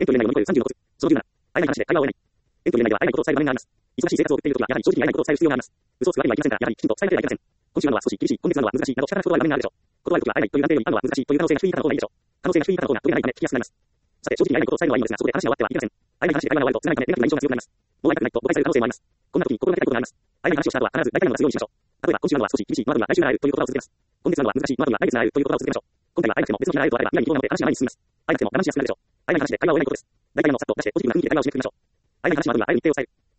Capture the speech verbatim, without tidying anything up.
縁と言えないを乗り越えるさんじゅうのコツ。そのじゅうなな、会えない話で会話を終えない。縁と言えないでは会えないことを伝える場面があります。忙しい生活を送っているときは、やはり正直に会えないことを伝える必要があります。嘘をつくわけにはいきませんから、やはりきちんと伝えなければいけません。今週なのは少し厳しい、今月なのは難しい、など仕方なく断る場面があるでしょう。断るときは会えないという断定に言ったのは難しいという可能性が低いからの方がいいでしょう。可能性が低いからの方が取れないため聞きやすくなります。さて、正直に会えないことを伝えるのはいいのですが、そこで話が終わってはいけません。会えない話で会話が終わると、つながりためネガティブな印象が強くなります。もう会いたくないと誤解される可能性もあります。こんな時に心がけたいことがあります。会えない話をした後は必ず大体のが強いにしましょう。例えば、今週なのは少し厳しい、この後は来週なら会えるという言葉を続けます。今月なのは難しい、この後は来月なら会えるという言葉を続けましょう。今回は会えなくても別の日なら会えるとあれば、未来に遠なので話が前に進みます。会えなくても我慢しやすくなるでしょう。会えない話で会話を終えないことです。大体のをさっと出してポジティブな雰囲気で会話を締めくくりましょう。会えない話の後には会える日程を伝える。